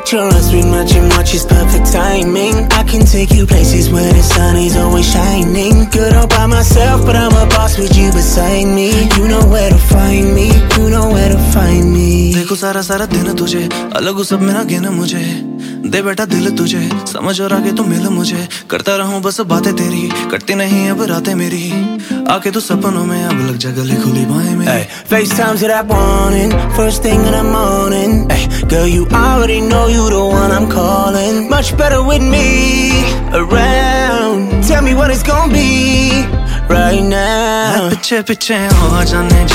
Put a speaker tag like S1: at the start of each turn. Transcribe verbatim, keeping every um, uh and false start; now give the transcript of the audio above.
S1: Trust me much and much is perfect timing. I can take you places where the sun is always shining. Good all by myself, but I'm a boss with you beside me. You know where to find me, you know where to find me.
S2: देखो सारा सारा दिन तुझे अलग सब में ना गिन मुझे दे बेटा दिल तुझे समझ और आगे तू मिल मुझे करता रहूं बस बातें तेरी कटती नहीं अब रातें मेरी आके तू सपनों में अब लग जा गले खुली बाहें में.
S1: Hey, FaceTimes to that morning, first thing in the morning. Hey, girl, you already know you the one I'm calling. Much better with me around. Tell me what it's gonna be right now.
S2: पिछे पिछे हो जाने